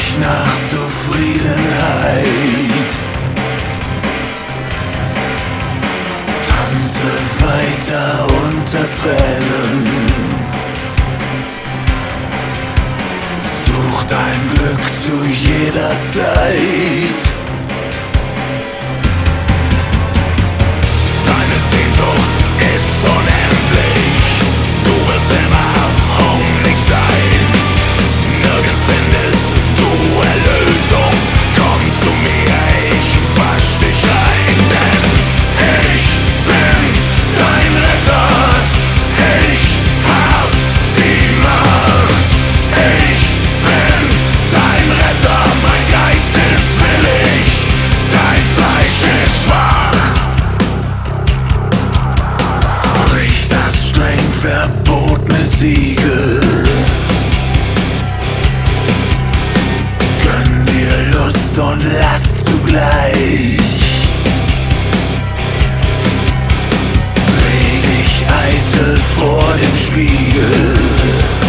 dich nach Zufriedenheit. Tanze weiter unter Tränen. Such dein Glück zu jeder Zeit. Deine Sehnsucht ist unendlich. Du wirst immer hungrig sein. Nirgends findest du Erlösung. Komm zu mir, ich wasch dich rein. Denn ich bin dein Retter. Ich hab die Macht. Ich bin dein Retter. Mein Geist ist willig. Dein Fleisch ist schwach. Brich das streng verbotene Siegel. Gönn dir Lust und Last zugleich. Dreh dich eitel vor dem Spiegel.